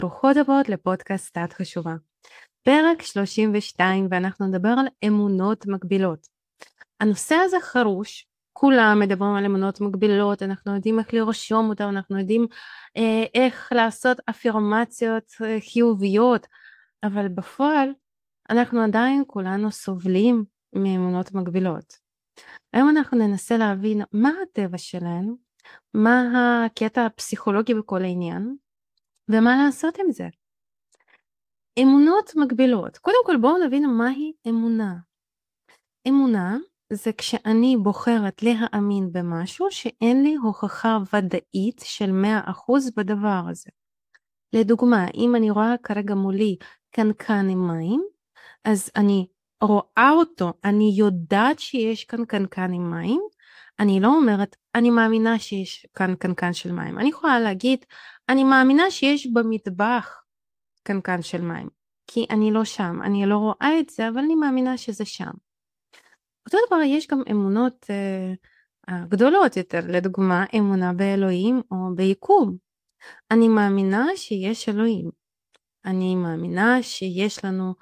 ברוכות הבאות לפודקאסט סטארט חשובה. פרק 32 ואנחנו נדבר על אמונות מגבילות. הנושא הזה חרוש, כולם מדברים על אמונות מגבילות, אנחנו יודעים איך לרשום אותם, אנחנו יודעים איך לעשות אפירמציות חיוביות, אבל בפועל אנחנו עדיין כולנו סובלים מאמונות מגבילות. היום אנחנו ננסה להבין מה הטבע שלנו, מה הקטע הפסיכולוגי בכל העניין, ומה לעשות עם זה. אמונות מגבילות. קודם כל בואו נבין מהי אמונה. אמונה זה כשאני בוחרת להאמין במשהו שאין לי הוכחה ודאית של 100% בדבר הזה. לדוגמה, אם אני רואה כרגע מולי קנקן עם מים, אז אני רואה אותו, אני יודעת שיש כאן קנקן עם מים, אני לא אומרת, אני מאמינה שיש כאן קנקן של מים. אני יכולה להגיד, אני מאמינה שיש במטבח קנקן של מים, כי אני לא שם, אני לא רואה את זה, אבל אני מאמינה שזה שם. אותו דבר יש גם אמונות גדולות יותר, לדוגמה אמונה באלוהים או ביקום. אני מאמינה שיש אלוהים, אני מאמינה שיש לנו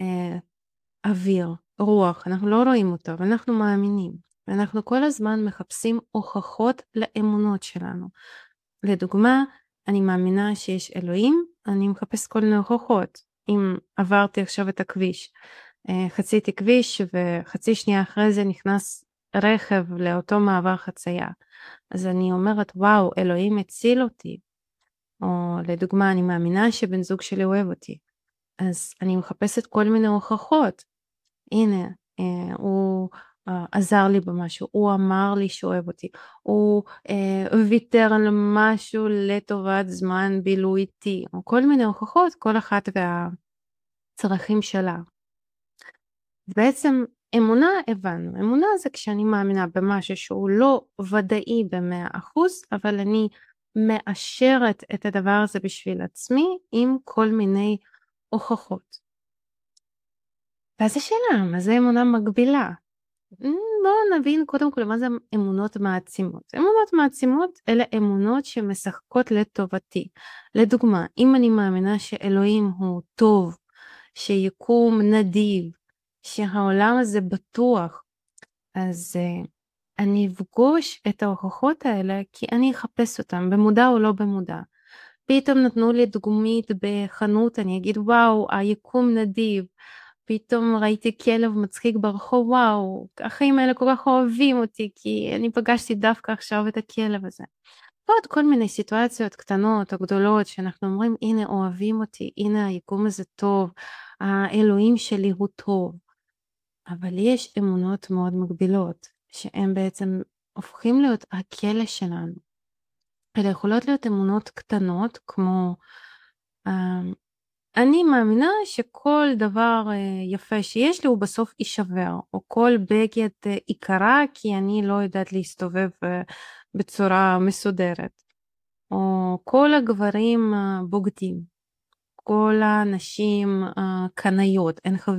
אוויר, רוח, אנחנו לא רואים אותו, אבל אנחנו מאמינים, ואנחנו כל הזמן מחפשים הוכחות לאמונות שלנו. לדוגמה, אני מאמינה שיש אלוהים, אני מחפש כל מיני הוכחות. אם עברתי עכשיו את הכביש, חציתי כביש וחצי שנייה אחרי זה נכנס רכב לאותו מעבר חצייה, אז אני אומרת וואו, אלוהים הציל אותי. או לדוגמה, אני מאמינה שבן זוג שלי אוהב אותי, אז אני מחפשת כל מיני הוכחות. הנה, הוא עזר לי במשהו, הוא אמר לי שהוא אוהב אותי, הוא ויתר על משהו לטובת זמן בילוי איתי, או כל מיני הוכחות, כל אחת והצרכים שלה. בעצם אמונה הבנו, אמונה זה כשאני מאמינה במשהו שהוא לא ודאי ב100%, אבל אני מאשרת את הדבר הזה בשביל עצמי עם כל מיני הוכחות. ואז השאלה, מה זה אמונה מגבילה? בואו נבין קודם כל מה זה אמונות מעצימות. אמונות מעצימות אלה אמונות שמשחקות לטובתי. לדוגמה, אם אני מאמינה שאלוהים הוא טוב, שיקום נדיב, שהעולם הזה בטוח, אז אני אפגוש את ההוכחות האלה כי אני אחפש אותם במודע או לא במודע. פתאום נתנו לי דוגמית בחנות, אני אגיד וואו, היקום נדיב. פתאום ראיתי כלב מצחיק ברחוב, וואו, החיים האלה כל כך אוהבים אותי, כי אני פגשתי דווקא עכשיו את הכלב הזה. ועוד כל מיני סיטואציות קטנות או גדולות, שאנחנו אומרים, הנה אוהבים אותי, הנה היקום הזה טוב, האלוהים שלי הוא טוב. אבל יש אמונות מאוד מגבילות, שהן בעצם הופכים להיות הכלא שלנו. אלה יכולות להיות אמונות קטנות, כמו אני מאמינה שכל דבר יפה שיש לי הוא בסוף יישבר, או כל בגד יקרה כי אני לא יודעת להסתובב בצורה מסודרת, או כל הגברים בוגדים, כל הנשים קנאיות,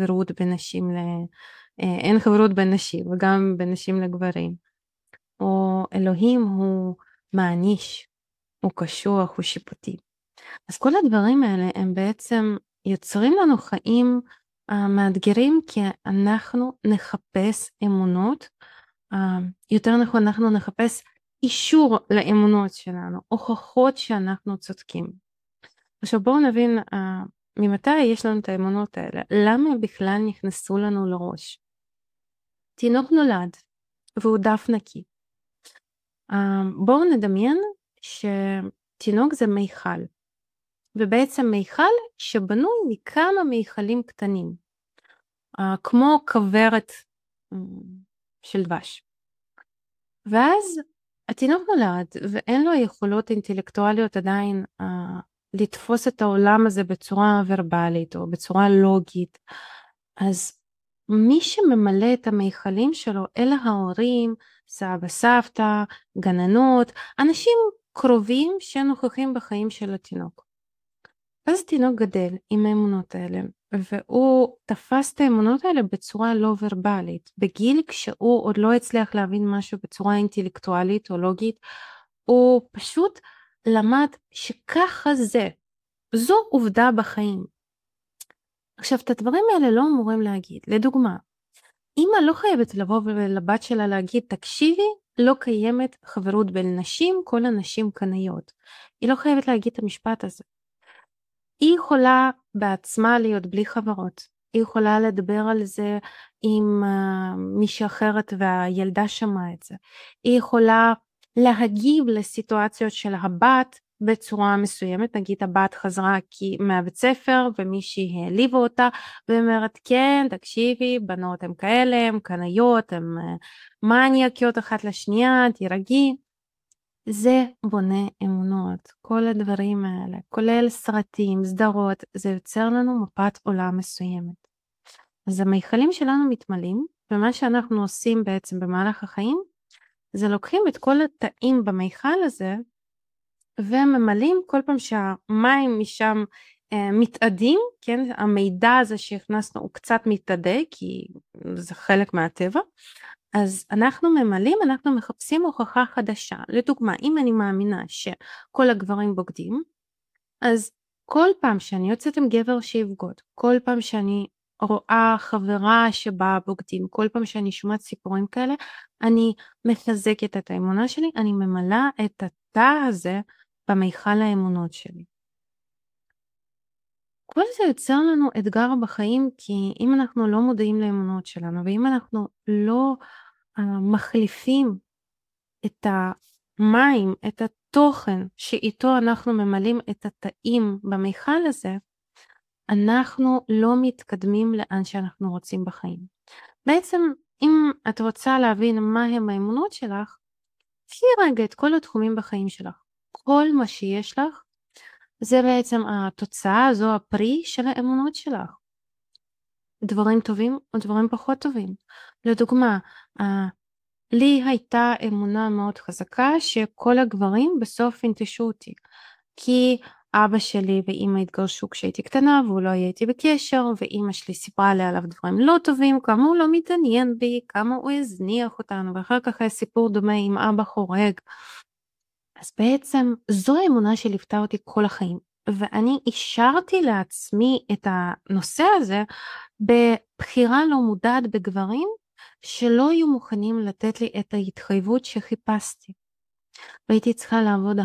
אין חברות בין נשים וגם בין נשים לגברים, או אלוהים הוא מעניש, הוא קשוח, הוא שיפוטי. אז כל הדברים האלה הם בעצם יוצרים לנו חיים מאתגרים, כי אנחנו נחפש אמונות, יותר נכון אנחנו נחפש אישור לאמונות שלנו, הוכחות שאנחנו צודקים. עכשיו בואו נבין ממתי יש לנו את האמונות האלה, למה הם בכלל נכנסו לנו לראש. תינוק נולד והוא דף נקי. בואו נדמיין שתינוק זה מיכל. ובעצם מיכל שבנוי מכמה מיכלים קטנים, כמו כוורת של דבש. ואז התינוק נולד ואין לו יכולות אינטלקטואליות עדיין לתפוס את העולם הזה בצורה ורבלית או בצורה לוגית. אז מי שממלא את המיכלים שלו אלה ההורים, סבא, סבתא, גננות, אנשים קרובים שנוכחים בחיים של התינוק. אז תינוק גדל עם האמונות האלה, והוא תפס את האמונות האלה בצורה לא ורבלית. בגיל כשהוא עוד לא הצליח להבין משהו בצורה אינטלקטואלית או לוגית, הוא פשוט למד שככה זה. זו עובדה בחיים. עכשיו, את הדברים האלה לא אמורים להגיד. לדוגמה, אמא לא חייבת לבוא לבת שלה להגיד, תקשיבי, לא קיימת חברות בין נשים, כל הנשים קנאיות. היא לא חייבת להגיד את המשפט הזה. היא יכולה בעצמה להיות בלי חברות. היא יכולה לדבר על זה עם מישהי אחרת והילדה שמעה את זה. היא יכולה להגיב לסיטואציות של הבת בצורה מסוימת. נגיד הבת חזרה מהבית ספר ומישהי העליבה אותה ואומרת כן תקשיבי בנות הן כאלה, הן קנאיות, הן מניאקיות אחת לשנייה, תירגעי. זה בונה אמונות, כל הדברים האלה, כולל סרטים, סדרות, זה יוצר לנו מפת עולם מסוימת. אז המייחלים שלנו מתמלאים, ומה שאנחנו עושים בעצם במהלך החיים, זה לוקחים את כל התאים במייכל הזה, וממלאים כל פעם שהמים משם מתאדים, כן, המידע הזה שהכנסנו הוא קצת מתאדה, כי זה חלק מהטבע, אז אנחנו ממלאים, אנחנו מחפשים הוכחה חדשה. לדוגמה, אם אני מאמינה שכל הגברים בוגדים, אז כל פעם שאני יוצאת עם גבר שיבגוד, כל פעם שאני רואה חברה שבאה בוגדים, כל פעם שאני שומעת סיפורים כאלה, אני מחזקת את האמונה שלי, אני ממלאה את התא הזה במיכל האמונות שלי. כל זה יוצר לנו אתגר בחיים, כי אם אנחנו לא מודעים לאמונות שלנו, ואם אנחנו לא מחליפים את המים, את התוכן שאיתו אנחנו ממלאים את התאים במיכל הזה, אנחנו לא מתקדמים לאן שאנחנו רוצים בחיים. בעצם אם את רוצה להבין מה הם האמונות שלך, תראי רגע את כל התחומים בחיים שלך. כל מה שיש לך זה בעצם התוצאה, זו הפרי של האמונות שלך. דברים טובים או דברים פחות טובים. לדוגמה, לי הייתה אמונה מאוד חזקה שכל הגברים בסוף ינטשו אותי. כי אבא שלי ואמא התגרשו כשהייתי קטנה והוא לא היה איתי בקשר, ואמא שלי סיפרה לי עליו דברים לא טובים, כמה הוא לא מתעניין בי, כמה הוא הזניח אותנו, ואחר כך היה סיפור דומה עם אבא חורג. אז בעצם זו האמונה שליוותה אותי כל החיים, ואני אישרתי לעצמי את הנושא הזה בבחירה לא מודעת בגברים שלא היו מוכנים לתת לי את ההתחייבות שחיפשתי. והייתי צריכה לעבוד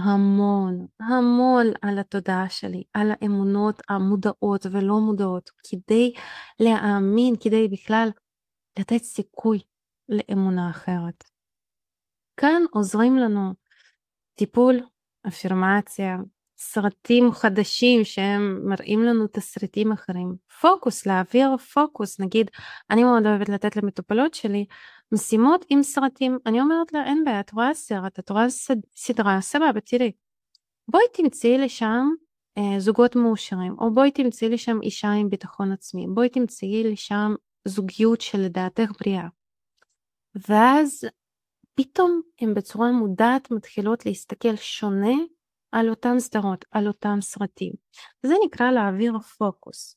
המון על התודעה שלי, על האמונות המודעות ולא מודעות, כדי להאמין, כדי בכלל לתת סיכוי לאמונה אחרת. כאן עוזרים לנו טיפול, אפירמציה, סרטים חדשים שהם מראים לנו תסריטים אחרים, פוקוס, להעביר פוקוס. נגיד, אני מאוד אוהבת לתת למטופלות שלי משימות עם סרטים, אני אומרת לה, אין בעיה, את רואה סרט, את רואה סדרה, סבבה, תראי, בואי תמצאי לשם זוגות מאושרים, או בואי תמצאי לשם אישה עם ביטחון עצמי, בואי תמצאי לשם זוגיות שלדעתך בריאה. ואז פתאום הן בצורה מודעת מתחילות להסתכל שונה על אותן סדרות, על אותם סרטים. זה נקרא להעביר פוקוס.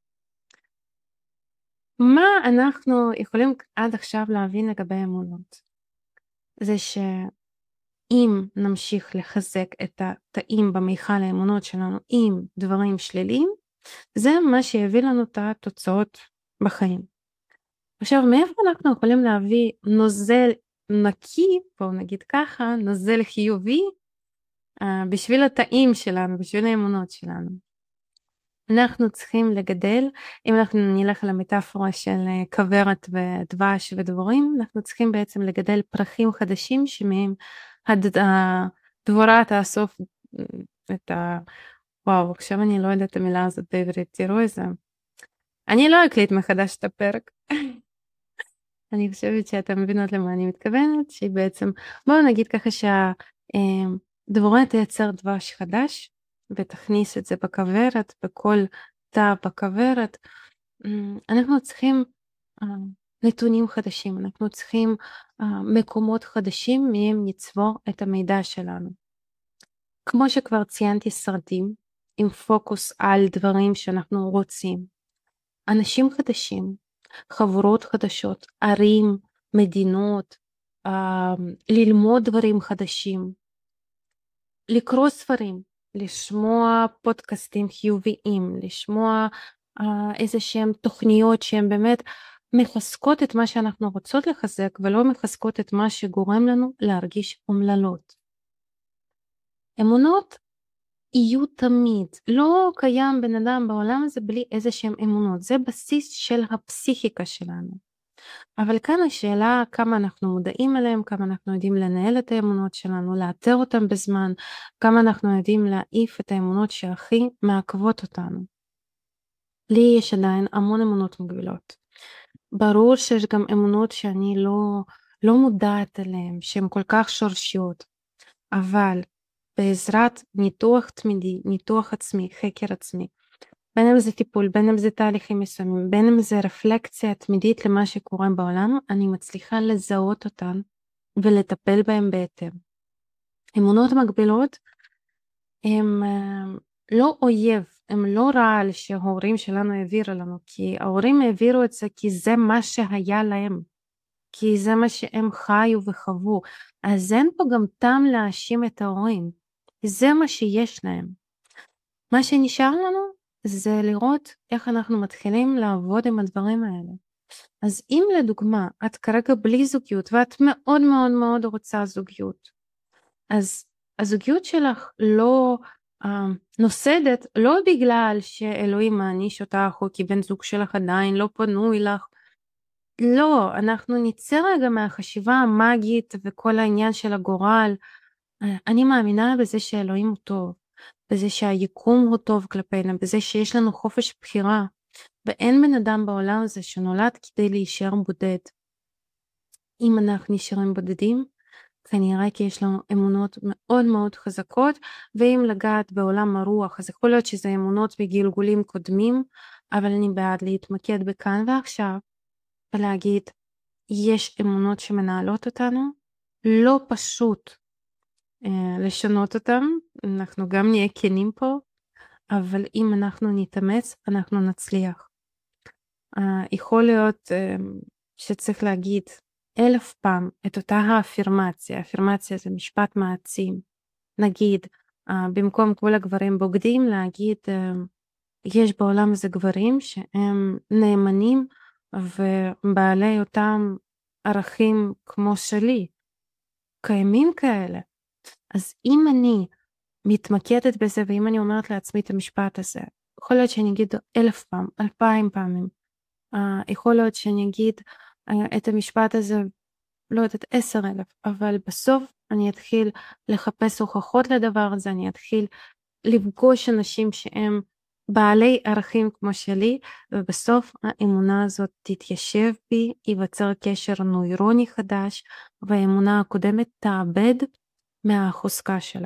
מה אנחנו יכולים עד עכשיו להבין לגבי אמונות? זה שאם נמשיך לחזק את התאים במיכל האמונות שלנו עם דברים שליליים, זה מה שיביא לנו את התוצאות בחיים. עכשיו, מאיפה אנחנו יכולים להביא נוזל נקי, בואו נגיד ככה, נוזל חיובי, בשביל התאים שלנו, בשביל האמונות שלנו? אנחנו צריכים לגדל, אם אנחנו נלך למטאפורה של כוורת ודבש ודבורים, אנחנו צריכים בעצם לגדל פרחים חדשים שמהם הדבורה תאסוף את וואו, עכשיו אני לא יודעת את המילה הזאת בעברית, תראו איזה. אני לא אקליט מחדש את הפרק. אני חושבת שאתם מבינות למה אני מתכוונת, שהיא בעצם, בואו נגיד ככה שהדבורה תייצר דבש חדש, ותכניס את זה בכוורת, בכל תא בכוורת. אנחנו צריכים נתונים חדשים, אנחנו צריכים מקומות חדשים מהם נצבור את המידע שלנו. כמו שכבר ציינתי, סרטים עם פוקוס על דברים שאנחנו רוצים, אנשים חדשים, חברות חדשות, ערים, מדינות, ללמוד דברים חדשים, לקרוא ספרים, לשמוע פודקאסטים חיוביים, לשמוע איזה שהם תוכניות שהן באמת מחזקות את מה שאנחנו רוצות לחזק ולא מחזקות את מה שגורם לנו להרגיש אומללות. אמונות יהיו תמיד, לא קיים בן אדם בעולם הזה בלי איזה שהם אמונות, זה בסיס של הפסיכיקה שלנו. אבל כאן השאלה כמה אנחנו מודעים אליהם, כמה אנחנו יודעים לנהל את האמונות שלנו, לאתר אותם בזמן, כמה אנחנו יודעים להעיף את האמונות שהכי מעכבות אותנו. לי יש עדיין המון אמונות מגבילות. ברור שיש גם אמונות שאני לא מודעת אליהן, שהן כל כך שורשיות, אבל בעזרת ניתוח תמידי, ניתוח עצמי, חקר עצמי, בין אם זה טיפול, בין אם זה תהליכים מסוימים, בין אם זה רפלקציה תמידית למה שקורה בעולם, אני מצליחה לזהות אותן ולטפל בהן בהתאם. אמונות מגבילות הם לא אויב, הם לא רעל שההורים שלנו העבירו לנו, כי ההורים העבירו את זה כי זה מה שהיה להם, כי זה מה שהם חיו וחוו, אז אין פה גם טעם להאשים את ההורים, זה מה שיש להם. מה שנשאר לנו זה לראות איך אנחנו מתחילים לעבוד עם הדברים האלה. אז אם לדוגמה את כרגע בלי זוגיות ואת מאוד מאוד מאוד רוצה זוגיות, אז הזוגיות שלך לא נוסדת לא בגלל שאלוהים מעניש אותך או כי בן זוג שלך עדיין לא פנוי לך, לא, אנחנו נצא רגע מהחשיבה המאגית וכל העניין של הגורל. אני מאמינה בזה שאלוהים הוא טוב, בזה שהיקום הוא טוב כלפינו, בזה שיש לנו חופש בחירה, ואין בן אדם בעולם הזה שנולד כדי להישאר בודד. אם אנחנו נשארים בודדים, כנראה כי יש לנו אמונות מאוד מאוד חזקות, ואם לגעת בעולם הרוח, אז יכול להיות שזה אמונות בגלגולים קודמים, אבל אני בעד להתמקד בכאן ועכשיו, ולהגיד, יש אמונות שמנהלות אותנו, לא פשוט לשנות אותם, אנחנו גם נהיה כנים פה, אבל אם אנחנו נתאמץ, אנחנו נצליח. יכול להיות שצריך להגיד 1000 פעם את אותה האפירמציה, האפירמציה זה משפט מעצים, נגיד, במקום כל הגברים בוגדים, להגיד, יש בעולם הזה גברים שהם נאמנים ובעלי אותם ערכים כמו שלי, קיימים כאלה. אז אם אני מתמקדת בזה, ואם אני אומרת לעצמי את המשפט הזה, יכול להיות שאני אגיד 1000 פעם, 2000 פעמים, יכול להיות שאני אגיד את המשפט הזה, לא יודעת 10,000, אבל בסוף אני אתחיל לחפש הוכחות לדבר הזה, אני אתחיל לפגוש אנשים שהם בעלי ערכים כמו שלי, ובסוף האמונה הזאת תתיישב בי, ייווצר קשר נוירוני חדש, והאמונה הקודמת תאבד מהחוזקה שלה.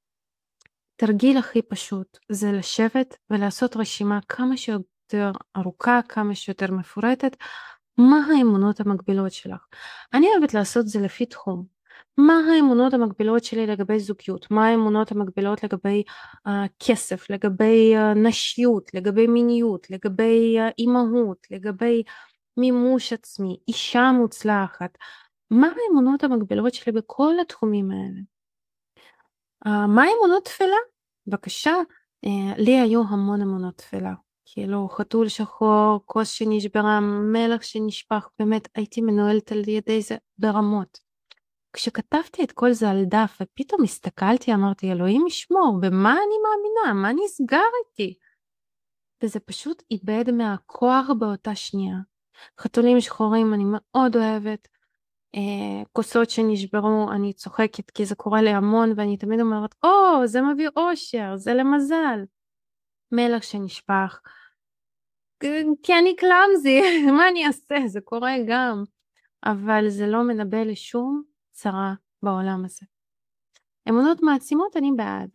תרגיל הכי פשוט זה לשבת ולעשות רשימה כמה שיותר ארוכה, כמה שיותר מפורטת, מה האמונות המקבילות שלך. אני אוהבת לעשות זה לפי תחום. מה האמונות המקבילות שלי לגבי זוגיות? מה האמונות המקבילות לגבי כסף, לגבי נשיות, לגבי מיניות, לגבי אימהות, לגבי מימוש עצמי, אישה מוצלחת? מה האמונות המקבילות שלי בכל התחומים האלה? מה אמונות תפילה? בבקשה, לי היו המון אמונות תפילה. כאילו חתול שחור, כוס שנשברה, מלח שנשפך, באמת הייתי מנוהלת על ידי זה ברמות. כשכתבתי את כל זה על דף ופתאום הסתכלתי, אמרתי אלוהים ישמור, במה אני מאמינה? מה נסגר איתי? וזה פשוט איבד מהכוח באותה שנייה. חתולים שחורים אני מאוד אוהבת, כוסות שנשברו אני צוחקת כי זה קורה לי המון ואני תמיד אומרת זה מביא אושר, זה למזל. מלח שנשפך כי אני קלאמזי, מה אני אעשה, זה קורה גם, אבל זה לא מנבא לשום צרה בעולם הזה. אמונות מעצימות אני בעד,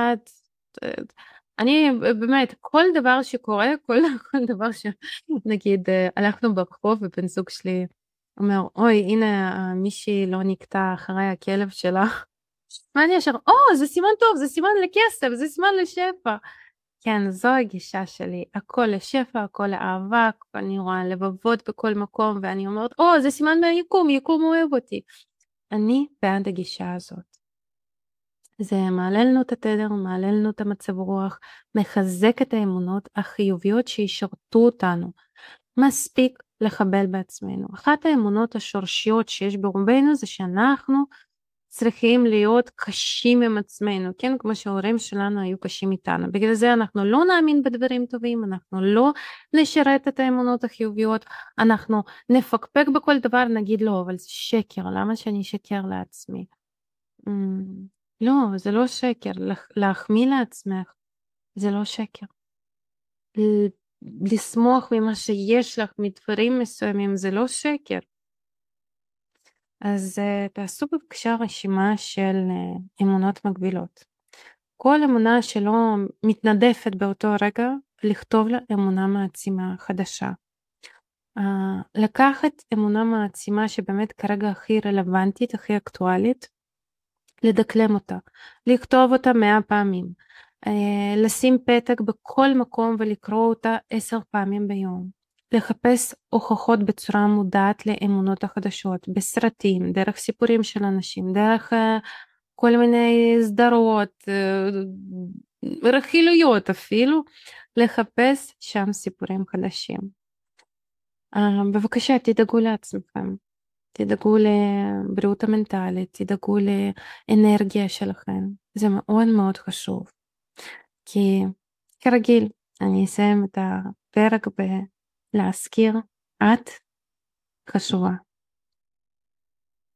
אני באמת כל דבר שקורה, כל דבר שנגיד הלכנו ברחוב ובן זוג שלי אומר, אוי, הנה מישהי לא נקטע אחרי הכלב שלה. ואני ישר, זה סימן טוב, זה סימן לכסף, זה סימן לשפע. כן, זו הגישה שלי, הכל לשפע, הכל לאהבה, אני רואה לבבות בכל מקום, ואני אומרת, זה סימן מהיקום, יקום אוהב אותי. אני בעד הגישה הזאת. זה מעלה לנו את התדר, מעלה לנו את המצב רוח, מחזק את האמונות החיוביות שישרתו אותנו. מספיק לחבל בעצמנו. אחת האמונות השורשיות שיש ברובנו זה שאנחנו צריכים להיות קשים עם עצמנו, כן? כמו שההורים שלנו היו קשים איתנו. בגלל זה אנחנו לא נאמין בדברים טובים, אנחנו לא נשרת את האמונות החיוביות, אנחנו נפקפק בכל דבר, נגיד לא, אבל זה שקר, למה שאני אשקר לעצמי? לא, זה לא שקר, להחמיא לעצמך, זה לא שקר. לשמוח ממה שיש לך מדברים מסוימים, זה לא שקר. אז תעשו בבקשה רשימה של אמונות מקבילות. כל אמונה שלא מתנדפת באותו רגע, לכתוב לה אמונה מעצימה חדשה. לקחת אמונה מעצימה שבאמת כרגע הכי רלוונטית, הכי אקטואלית, לדקלם אותה, לכתוב אותה 100 פעמים, לשים פתק בכל מקום ולקרוא אותה 10 פעמים ביום. לחפש הוכחות בצורה מודעת לאמונות החדשות, בסרטים, דרך סיפורים של אנשים, דרך כל מיני סדרות, רכילויות אפילו, לחפש שם סיפורים חדשים. בבקשה, תדאגו לעצמכם, תדאגו לבריאות המנטלית, תדאגו לאנרגיה שלכם, זה מאוד מאוד חשוב. כי כרגיל, אני אסיים את הפרק בלהזכיר, את חשובה.